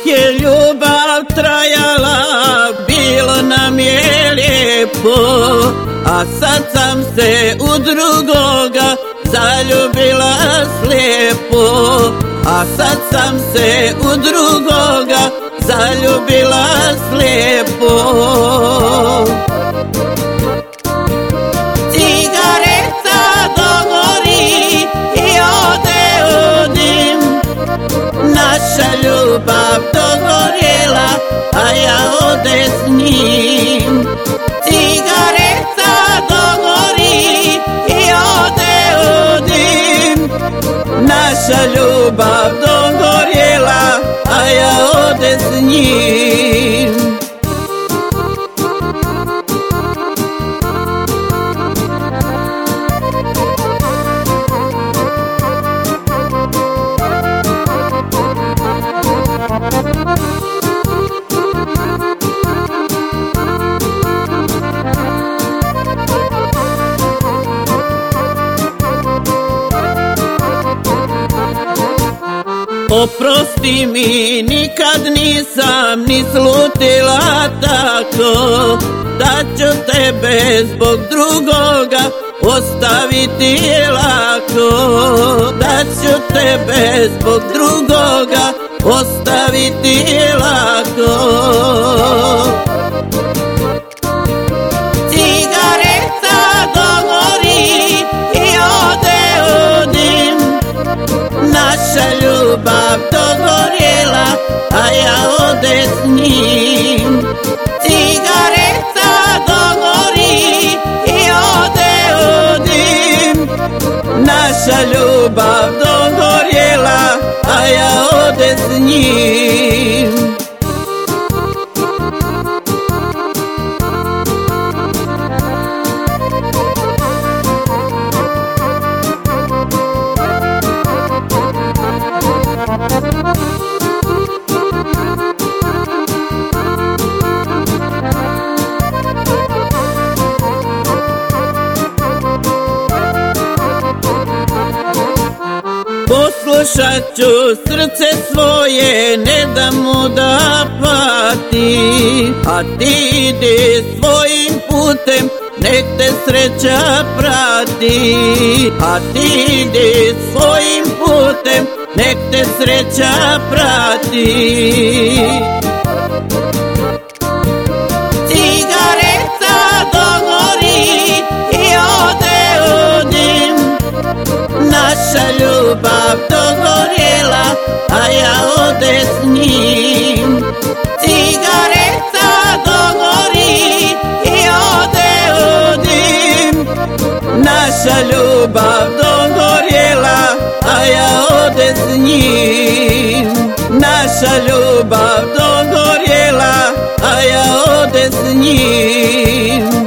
je ljubav trajala, bilo nam je lijepo, a sad sam se u drugoga zaljubila slijepo, a sad sam se u drugoga zaljubila slijepo. Cigareta dogori i ode u dim, naša ljubav dogorjela, a ja ode s njim. Cigareta dogori i ode u dim, naša ljubav dogorjela, a ja ode s njim. Oprosti mi, nikad nisam ni slutila tako, da ću tebe zbog drugoga ostaviti lako, da ću tebe zbog drugoga ostaviti lako. Cigareta dogori i ode u dim, naša ljubav dogorjela, a ja ode s njim. Cigareta dogori i ode u dim, naša ljubav dogorjela, a ja ode s njim. Poslušat ću srce svoje, ne dam mu da pati, a ti idi svojim putem, nek te sreća prati, a ti idi svojim putem, nek te sreća prati. Cigareta dogori i ode u dim, naša ljubav dogorjela, a ja ode s njim. Cigareta dogori i ode u dim, naša ljubav dogorjela, a ja ode s njim. Naša ljubav dogorjela, a ja ode s njim.